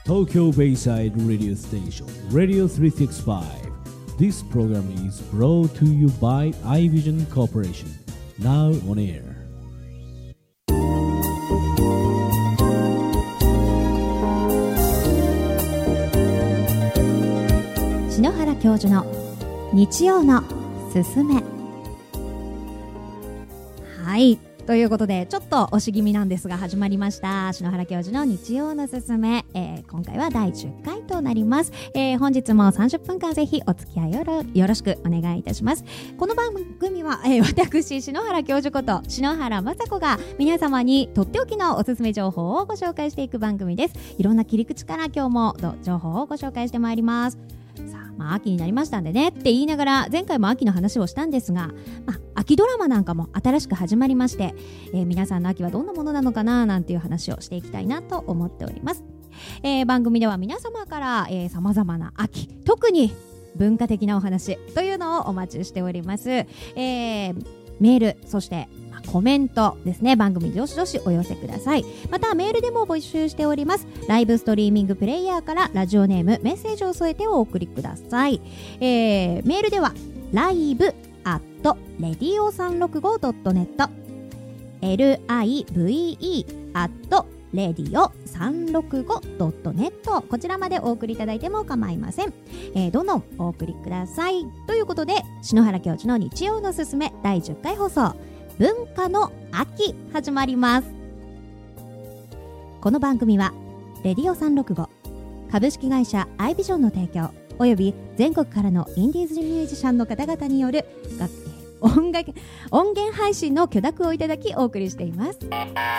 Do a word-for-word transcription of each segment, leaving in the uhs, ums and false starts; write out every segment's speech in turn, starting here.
Tokyo Bayside Radio Station Radio three sixty-five. This program is brought to you by iVision Corporation. Now on air. 篠原教授の日曜のすすめ。はい、ということでちょっと押し気味なんですが始まりました篠原教授の日曜のすすめ、えー、今回はだいじゅっかいとなります、えー、本日もさんじゅっぷんかんぜひお付き合いよ ろ, よろしくお願いいたします。この番組は、えー、私篠原教授こと篠原雅子が皆様にとっておきのおすすめ情報をご紹介していく番組です。いろんな切り口から今日も情報をご紹介してまいります。さあ、まあ、秋になりましたんでねって言いながら前回も秋の話をしたんですが、まあ、秋ドラマなんかも新しく始まりまして、えー、皆さんの秋はどんなものなのかななんていう話をしていきたいなと思っております。えー、番組では皆様からさまざまな秋、特に文化的なお話というのをお待ちしております。えー、メール、そしてコメントですね、番組にどしどしお寄せください。またメールでも募集しております。ライブストリーミングプレイヤーからラジオネームメッセージを添えてお送りください。えー、メールではライブアットレディオさんろくごドットネット ライブ アットレディオさんろくごドットネット こちらまでお送りいただいても構いません。えー、どんどんお送りください。ということで篠原教授の日曜のすすめだいじゅっかい放送、文化の秋、始まります。この番組はレディオさんろくご株式会社アイビジョンの提供および全国からのインディーズミュージシャンの方々による音楽音源配信の許諾をいただきお送りしています。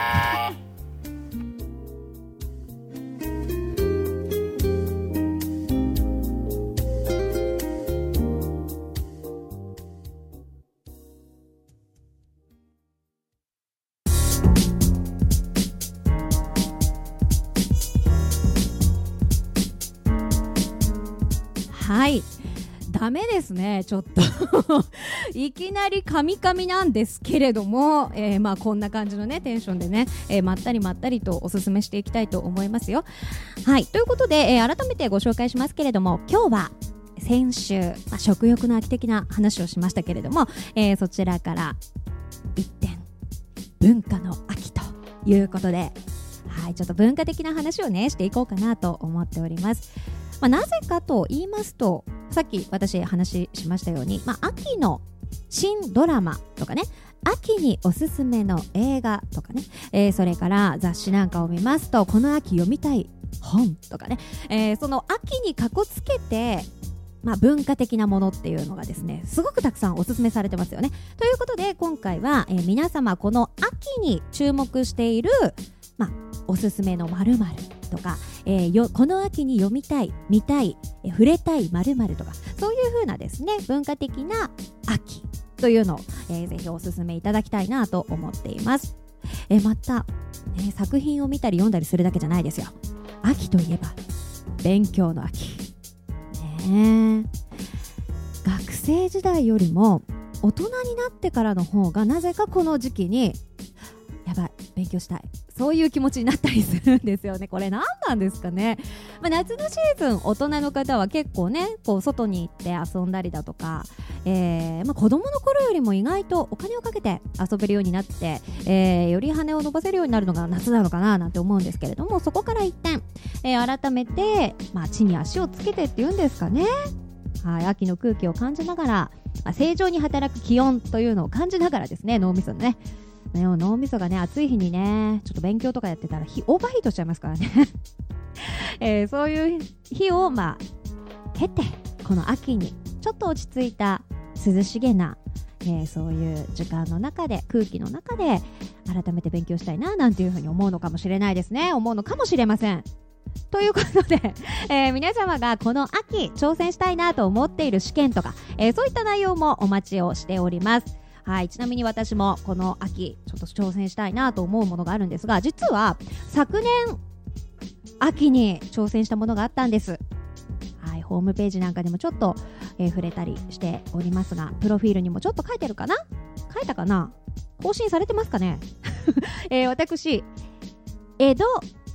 はい、ダメですね、ちょっといきなりカミカミなんですけれども、えー、まあこんな感じのねテンションでね、えー、まったりまったりとおすすめしていきたいと思いますよ。はい、ということで、えー、改めてご紹介しますけれども、今日は先週、まあ、食欲の秋的な話をしましたけれども、えー、そちらから一点文化の秋ということで、はい、ちょっと文化的な話をねしていこうかなと思っております。まあ、なぜかと言いますと、さっき私話しましたように、まあ、秋の新ドラマとかね、秋におすすめの映画とかね、えー、それから雑誌なんかを見ますと、この秋読みたい本とかね、えー、その秋にかこつけて、まあ、文化的なものっていうのがですね、すごくたくさんおすすめされてますよね。ということで今回は、えー、皆様この秋に注目している、まあ、おすすめの〇〇とか、えー、よこの秋に読みたい、見たい、えー、触れたい〇〇とか、そういう風なですね文化的な秋というのを、えー、ぜひおすすめいただきたいなと思っています。えー、また、ね、作品を見たり読んだりするだけじゃないですよ。秋といえば勉強の秋、ね、学生時代よりも大人になってからの方がなぜかこの時期にやばい勉強したい、そういう気持ちになったりするんですよね。これ何なんですかね。まあ、夏のシーズン大人の方は結構ねこう外に行って遊んだりだとか、えーまあ、子供の頃よりも意外とお金をかけて遊べるようになって、えー、より羽を伸ばせるようになるのが夏なのかななんて思うんですけれども、そこから一転、えー、改めて、まあ、地に足をつけてっていうんですかね、はい、秋の空気を感じながら、まあ、正常に働く気温というのを感じながらですね、脳みそのね脳みそがね暑い日にねちょっと勉強とかやってたらオーバーヒートしちゃいますからね、えー、そういう日をまあ経て、この秋にちょっと落ち着いた涼しげな、えー、そういう時間の中で、空気の中で改めて勉強したいななんていうふうに思うのかもしれないですね。思うのかもしれません。ということで、えー、皆様がこの秋挑戦したいなと思っている試験とか、えー、そういった内容もお待ちをしております。はい、ちなみに私もこの秋ちょっと挑戦したいなと思うものがあるんですが、実は昨年秋に挑戦したものがあったんです。はい、ホームページなんかでもちょっと、えー、触れたりしておりますが、プロフィールにもちょっと書いてるかな、書いたかな、更新されてますかね、えー、私江戸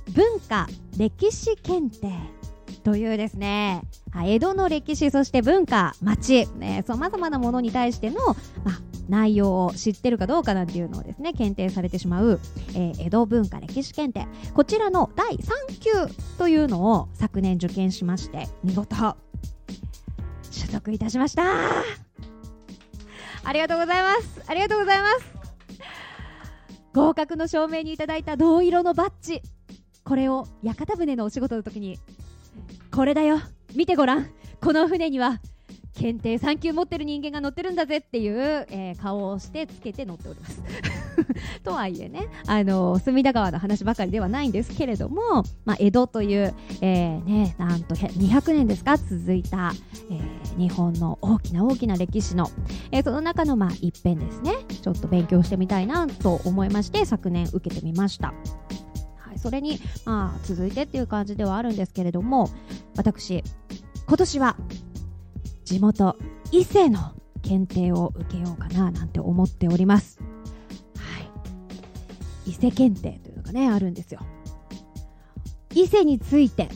文化歴史検定というですね、江戸の歴史、そして文化、町、さまざまなものに対しての、まあ、内容を知ってるかどうかなんていうのをですね検定されてしまう、えー、江戸文化歴史検定、こちらのだいさん級というのを昨年受験しまして、見事取得いたしました。ありがとうございます。ありがとうございます。合格の証明にいただいた銅色のバッジ、これを屋形船のお仕事の時に、これだよ、見てごらん、この船には検定さん級持ってる人間が乗ってるんだぜっていう、えー、顔をしてつけて乗っておりますとはいえね、あの隅田川の話ばかりではないんですけれども、まあ、江戸という、えーね、なんとにひゃくねんですか続いた、えー、日本の大きな大きな歴史の、えー、その中のまあ一編ですね、ちょっと勉強してみたいなと思いまして昨年受けてみました。それに、まあ、続いてっていう感じではあるんですけれども、私今年は地元伊勢の検定を受けようかななんて思っております。はい、伊勢検定というのがねあるんですよ。伊勢について、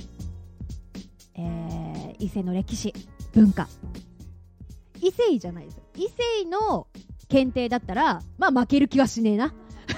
えー、伊勢の歴史文化、伊勢じゃないですよ、伊勢の検定だったらまあ負ける気はしねえな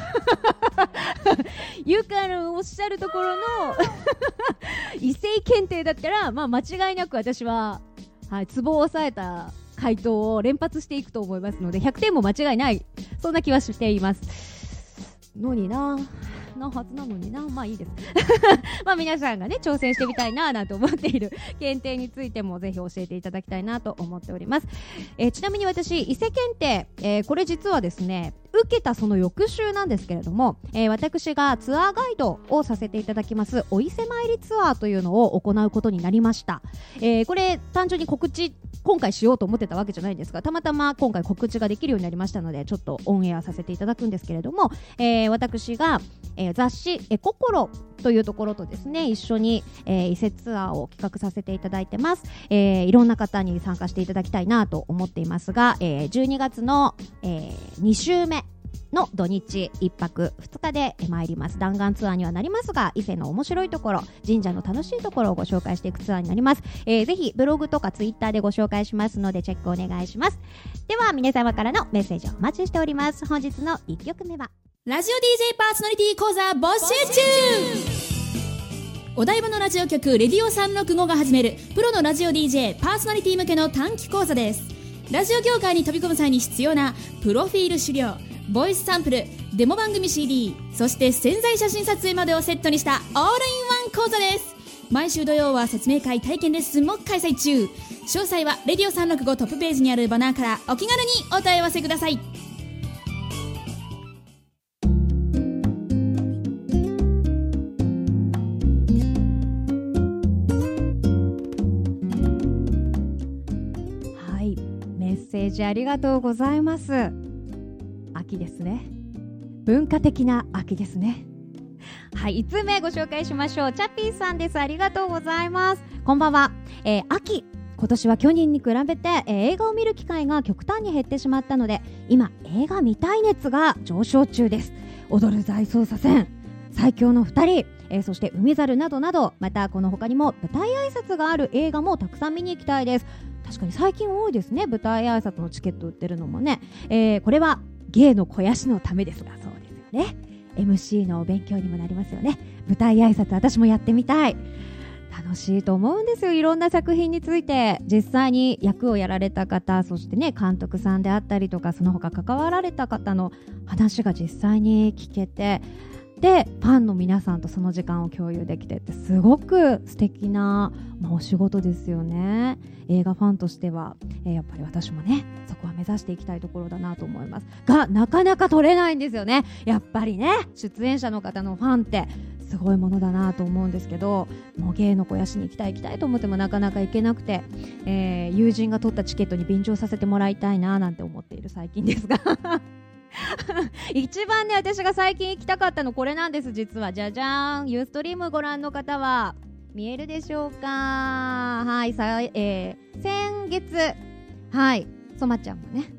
ゆかのおっしゃるところの異性検定だったら、まあ、間違いなく私は、はい、ツボを押さえた回答を連発していくと思いますのでひゃくてんも間違いない、そんな気はしていますのになのはずなのにな、まあいいですまあ皆さんがね挑戦してみたいななんて思っている検定についてもぜひ教えていただきたいなと思っております。えー、ちなみに私伊勢検定、えー、これ実はですね受けたその翌週なんですけれども、えー、私がツアーガイドをさせていただきますお伊勢参りツアーというのを行うことになりました。えー、これ単純に告知今回しようと思ってたわけじゃないんですが、たまたま今回告知ができるようになりましたのでちょっとオンエアさせていただくんですけれども、えー、私が、えー、雑誌えこころというところとですね一緒に、えー、伊勢ツアーを企画させていただいてます。えー、いろんな方に参加していただきたいなと思っていますが、えー、じゅうにがつの、えー、に週目の土日いっぱくふつかで参ります。弾丸ツアーにはなりますが伊勢の面白いところ、神社の楽しいところをご紹介していくツアーになります。えー、ぜひブログとかツイッターでご紹介しますのでチェックお願いします。では皆様からのメッセージをお待ちしております。本日のいっきょくめはラジオ ディージェー パーソナリティ講座募集中。お台場のラジオ局レディオさんろくごが始めるプロのラジオ ディージェー パーソナリティ向けの短期講座です。ラジオ業界に飛び込む際に必要なプロフィール資料、ボイスサンプル、デモ番組 シーディー、そして潜在写真撮影までをセットにしたオールインワン講座です。毎週土曜は説明会、体験レッスンも開催中。詳細はレディオさんろくごトップページにあるバナーからお気軽にお問い合わせください。 はい、メッセージありがとうございます。秋ですね。文化的な秋ですね。はい、いつつめご紹介しましょう。チャッピーさんです。ありがとうございます。こんばんは。えー、秋、今年は去年に比べて、えー、映画を見る機会が極端に減ってしまったので今映画見たい熱が上昇中です。踊る大捜査線、最強のふたり、えー、そして海猿などなど、またこの他にも舞台挨拶がある映画もたくさん見に行きたいです。確かに最近多いですね、舞台挨拶のチケット売ってるのもね。えー、これは芸の肥やしのためですが、そうですよね。 エムシー のお勉強にもなりますよね。舞台挨拶私もやってみたい。楽しいと思うんですよ。いろんな作品について実際に役をやられた方、そしてね監督さんであったりとかその他関わられた方の話が実際に聞けて、でファンの皆さんとその時間を共有できてってすごく素敵な、まあ、お仕事ですよね。映画ファンとしては、えー、やっぱり私もねそこは目指していきたいところだなと思いますが、なかなか撮れないんですよね。やっぱりね出演者の方のファンってすごいものだなと思うんですけど、もう芸の肥やしに行きたい行きたいと思ってもなかなか行けなくて、えー、友人が取ったチケットに便乗させてもらいたいななんて思っている最近ですが一番ね私が最近行きたかったのこれなんです。実はじゃじゃーん、ユーストリームご覧の方は見えるでしょうか。はい、さ、えー、先月、はい、そまちゃんもね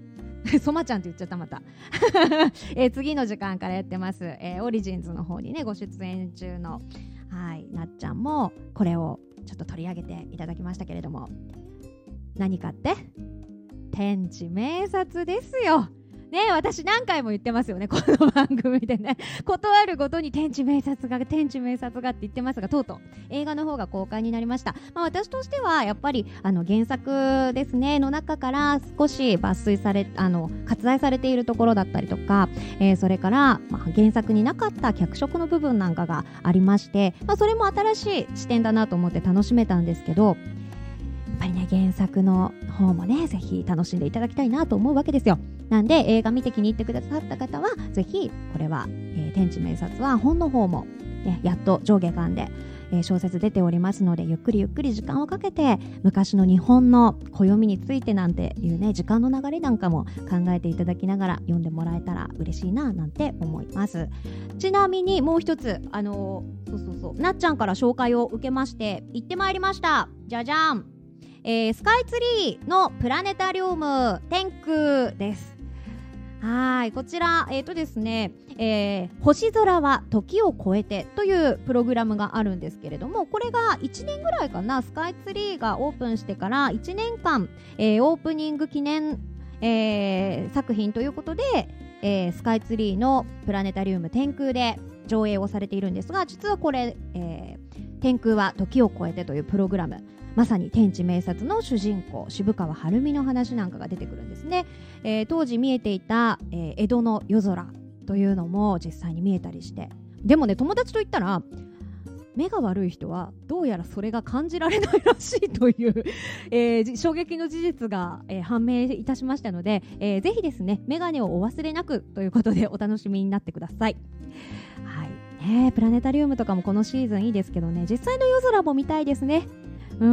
そまちゃんって言っちゃったまた、えー、次の時間からやってます、えー、オリジンズの方にねご出演中の、はい、なっちゃんもこれをちょっと取り上げていただきましたけれども、何かって天地明察ですよね。私何回も言ってますよね、この番組でね。ことあるごとに天地明察が天地明察がって言ってますが、とうとう映画の方が公開になりました。まあ、私としてはやっぱりあの原作ですねの中から少し抜粋されあの割愛されているところだったりとか、えー、それから、まあ、原作になかった脚色の部分なんかがありまして、まあ、それも新しい視点だなと思って楽しめたんですけど、やっぱりね原作の方もねぜひ楽しんでいただきたいなと思うわけですよ。なんで映画見て気に入ってくださった方はぜひこれは、えー、天地明察は本の方も、ね、やっと上下巻で、えー、小説出ておりますので、ゆっくりゆっくり時間をかけて昔の日本の暦についてなんていうね時間の流れなんかも考えていただきながら読んでもらえたら嬉しいななんて思います。ちなみにもう一つあのー、そうそうそうなっちゃんから紹介を受けまして行ってまいりました。じゃじゃん、えー、スカイツリーのプラネタリウム天空です。はい、こちら、えーとですねえー、星空は時を超えてというプログラムがあるんですけれども、これがいちねんぐらいかな、スカイツリーがオープンしてからいちねんかん、えー、オープニング記念、えー、作品ということで、えー、スカイツリーのプラネタリウム天空で上映をされているんですが、実はこれ、えー、天空は時を超えてというプログラム、まさに天地明察の主人公渋川晴美の話なんかが出てくるんですね。えー、当時見えていた、えー、江戸の夜空というのも実際に見えたりして、でもね友達と言ったら目が悪い人はどうやらそれが感じられないらしいという、えー、衝撃の事実が、えー、判明いたしましたので、えー、ぜひですねメガネをお忘れなくということでお楽しみになってください。はいね、プラネタリウムとかもこのシーズンいいですけどね、実際の夜空も見たいですね。うん、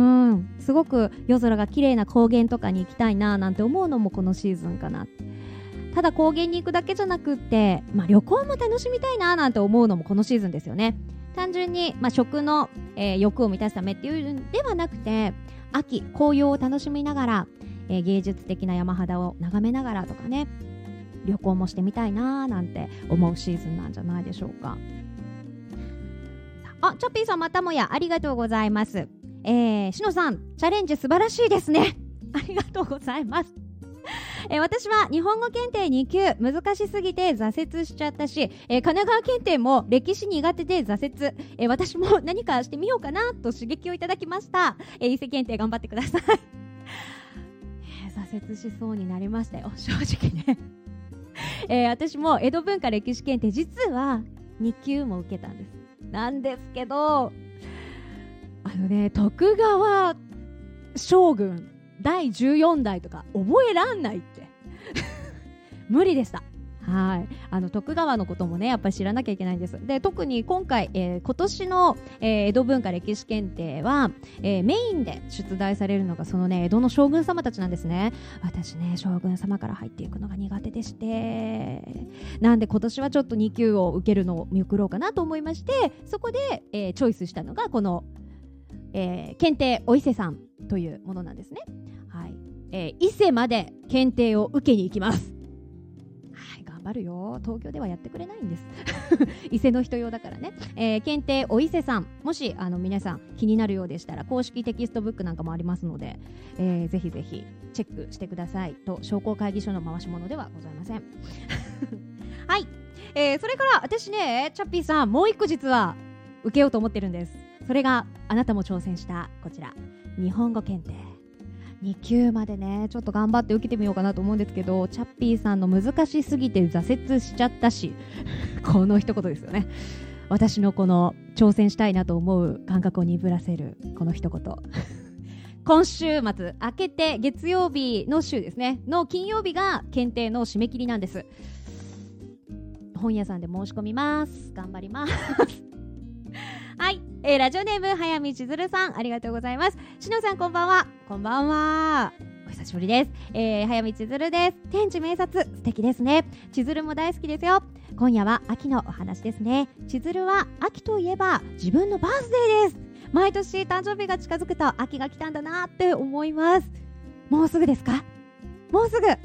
すごく夜空が綺麗な高原とかに行きたいななんて思うのもこのシーズンかな。ただ高原に行くだけじゃなくって、まあ、旅行も楽しみたいななんて思うのもこのシーズンですよね。単純に、まあ、食の、えー、欲を満たすためっていうんではなくて、秋紅葉を楽しみながら、えー、芸術的な山肌を眺めながらとかね、旅行もしてみたいななんて思うシーズンなんじゃないでしょうか。あ、チョッピーさんまたもやありがとうございます。えー、しのさんチャレンジ素晴らしいですね。ありがとうございます。えー、私は日本語検定に級難しすぎて挫折しちゃったし、えー、神奈川検定も歴史苦手で挫折、えー、私も何かしてみようかなと刺激をいただきました。えー、伊勢検定頑張ってください。えー、挫折しそうになりましたよ正直ね。えー、私も江戸文化歴史検定実はに級も受けたんです。なんですけどあのね徳川将軍だいじゅうよんだいとか覚えらんないって無理でした。はい、あの徳川のこともねやっぱり知らなきゃいけないんです。で特に今回、えー、今年の、えー、江戸文化歴史検定は、えー、メインで出題されるのがそのね江戸の将軍様たちなんですね。私ね将軍様から入っていくのが苦手でして、なんで今年はちょっとに級を受けるのを見送ろうかなと思いまして、そこで、えー、チョイスしたのがこの、えー、検定お伊勢さんというものなんですね。はい、えー、伊勢まで検定を受けに行きます。頑張るよ。東京ではやってくれないんです伊勢の人用だからね。えー、検定お伊勢さん、もしあの皆さん気になるようでしたら公式テキストブックなんかもありますので、えー、ぜひぜひチェックしてくださいと商工会議所の回し物ではございませんはい、えー、それから私ねチャッピーさんもう一個実は受けようと思ってるんです。それがあなたも挑戦したこちら日本語検定に級までねちょっと頑張って受けてみようかなと思うんですけど、チャッピーさんの難しすぎて挫折しちゃったしこの一言ですよね。私のこの挑戦したいなと思う感覚を鈍らせるこの一言今週末明けて月曜日の週ですねの金曜日が検定の締め切りなんです。本屋さんで申し込みます。頑張りますはい、えー、ラジオネーム早見千鶴さんありがとうございます。しのさんこんばんは。こんばんは、お久しぶりです。えー、早見千鶴です。天地明察素敵ですね。千鶴も大好きですよ。今夜は秋のお話ですね。千鶴は秋といえば自分のバースデーです。毎年誕生日が近づくと秋が来たんだなって思います。もうすぐですか？もうすぐ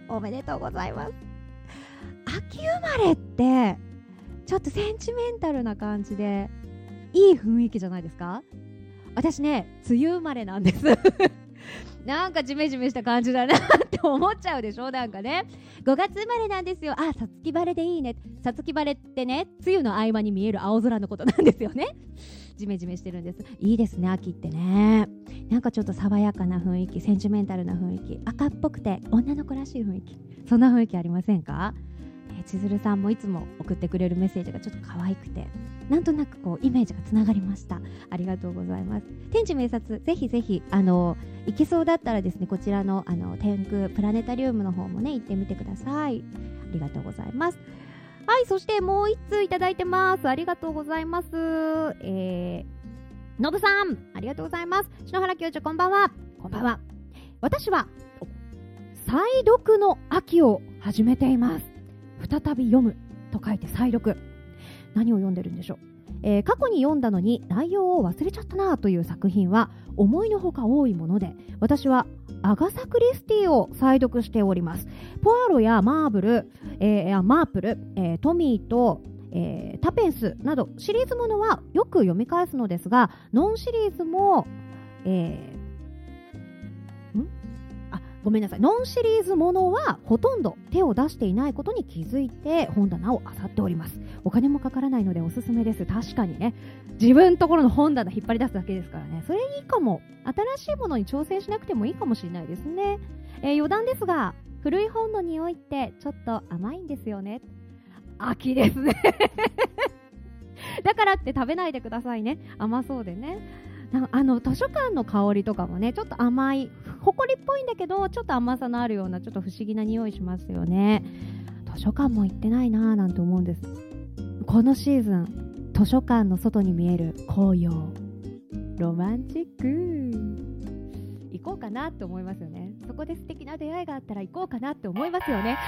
おめでとうございます。秋生まれってちょっとセンチメンタルな感じでいい雰囲気じゃないですか。私ね、梅雨生まれなんですなんかジメジメした感じだなって思っちゃうでしょ。なんかね、ごがつ生まれなんですよ。あ、さつき晴れでいいね。さつき晴れってね、梅雨の合間に見える青空のことなんですよね。ジメジメしてるんです。いいですね、秋ってね。なんかちょっと爽やかな雰囲気、センチメンタルな雰囲気、赤っぽくて女の子らしい雰囲気、そんな雰囲気ありませんか？えー、千鶴さんもいつも送ってくれるメッセージがちょっと可愛くて、なんとなくこうイメージがつながりました。ありがとうございます。天地明察、ぜひぜひあの行けそうだったらですね、こちらのあの天空プラネタリウムの方もね行ってみてください。ありがとうございます。はい、そしてもう一通いただいてます。ありがとうございます。えー、のぶさん、ありがとうございます。篠原教授、こんばんは。こんばんは。私は再読の秋を始めています。再び読むと書いて再読。何を読んでるんでしょう。えー、過去に読んだのに内容を忘れちゃったなという作品は思いのほか多いもので、私はアガサ・クリスティを再読しております。ポアロやマーブル、えー、マープル、えー、トミーと、えー、タペンスなどシリーズものはよく読み返すのですが、ノンシリーズも、えーんあごめんなさいノンシリーズものはほとんど手を出していないことに気づいて本棚を漁っております。お金もかからないのでおすすめです。確かにね、自分のところの本棚引っ張り出すだけですからね。それいいかも。新しいものに挑戦しなくてもいいかもしれないですね。えー、余談ですが、古い本の匂いってちょっと甘いんですよね。秋ですねだからって食べないでくださいね。甘そうでね。なあの図書館の香りとかもね、ちょっと甘い、ほこりっぽいんだけどちょっと甘さのあるような、ちょっと不思議な匂いしますよね。図書館も行ってないなぁなんて思うんです。このシーズン、図書館の外に見える紅葉、ロマンチック。行こうかなって思いますよね。そこで素敵な出会いがあったら行こうかなって思いますよね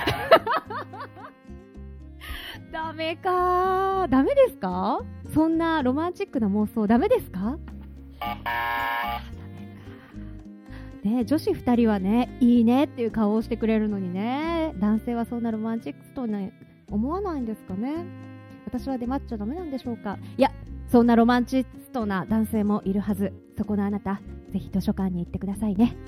ダメかー。ダメですか？そんなロマンチックな妄想ダメですか？ね、女子ふたりはね、いいねっていう顔をしてくれるのにね、男性はそんなロマンチックとね思わないんですかね。私は出待っちゃダメなんでしょうか。いや、そんなロマンチストな男性もいるはず。そこのあなた、ぜひ図書館に行ってくださいね。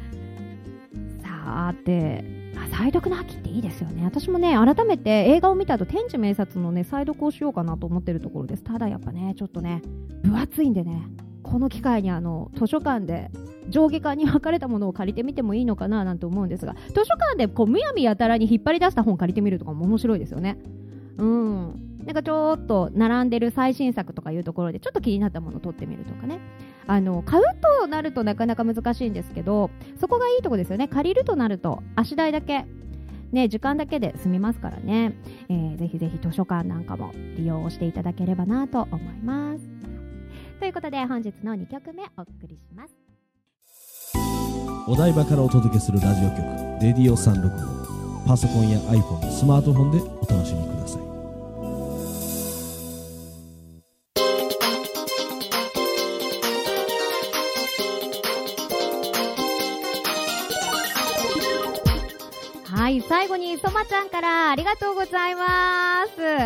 さて、再読の秋っていいですよね。私もね、改めて映画を見た後、天地明察のね再読をしようかなと思ってるところです。ただやっぱね、ちょっとね分厚いんでね、この機会にあの図書館で上下巻に分かれたものを借りてみてもいいのかななんて思うんですが、図書館でこうむやみやたらに引っ張り出した本借りてみるとかも面白いですよね。うん、なんかちょっと並んでる最新作とかいうところでちょっと気になったものを取ってみるとかね。あの買うとなるとなかなか難しいんですけど、そこがいいとこですよね。借りるとなると足代だけね、時間だけで済みますからね、えー、ぜひぜひ図書館なんかも利用していただければなと思います。ということで本日のにきょくめお送りします。 お台場からお届けするラジオ局レディオさんろくご、パソコンや iPhone、スマートフォンでお楽しみください。 はい、最後にそまちゃんからありがとうございます。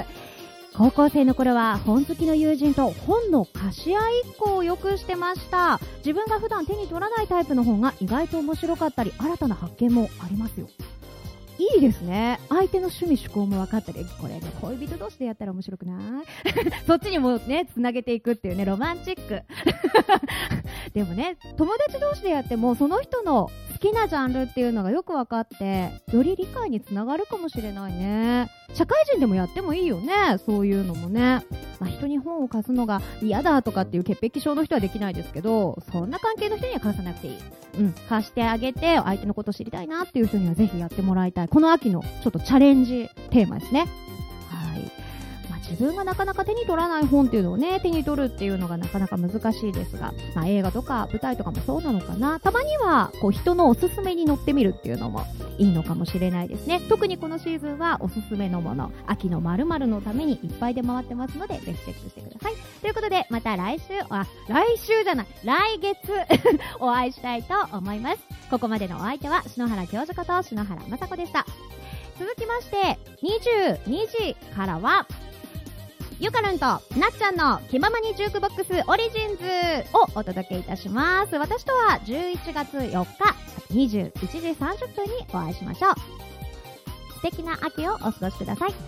高校生の頃は本好きの友人と本の貸し合いっこをよくしてました。自分が普段手に取らないタイプの本が意外と面白かったり、新たな発見もありますよ。いいですね。相手の趣味趣向も分かったり、これね、恋人同士でやったら面白くないそっちにもね、つなげていくっていうね、ロマンチックでもね、友達同士でやってもその人の好きなジャンルっていうのがよく分かって、より理解につながるかもしれないね。社会人でもやってもいいよね、そういうのもね。まあ、人に本を貸すのが嫌だとかっていう潔癖症の人はできないですけど、そんな関係の人には貸さなくていい。うん、貸してあげて相手のこと知りたいなっていう人にはぜひやってもらいたい。この秋のちょっとチャレンジテーマですね。はい。まあ、 自分がなかなか手に取らない本っていうのをね手に取るっていうのがなかなか難しいですが、まあ、映画とか舞台とかもそうなのかな。たまにはこう人のおすすめに乗ってみるっていうのもいいのかもしれないですね。特にこのシーズンはおすすめのもの、秋の〇〇のためにいっぱい出回ってますので、ぜひチェックしてください。ということで、また来週、あ、来週じゃない、来月お会いしたいと思います。ここまでのお相手は篠原教授こと篠原雅子でした。続きましてにじゅうにじからはゆかるんとなっちゃんの気ままにジュークボックスオリジンズをお届けいたします。私とはじゅういちがつよっかにじゅういちじさんじゅっぷんにお会いしましょう。素敵な秋をお過ごしください。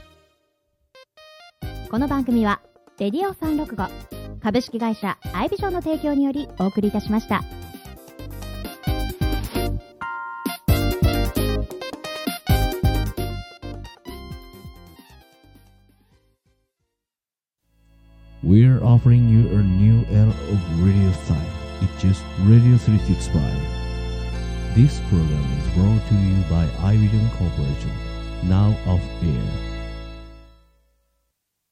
この番組はレディオさんろくご株式会社アイビジョンの提供によりお送りいたしました。 We're offering you a new era of radio style. It's just Radio three sixty-five. This program is brought to you by iVision Corporation. Now off air.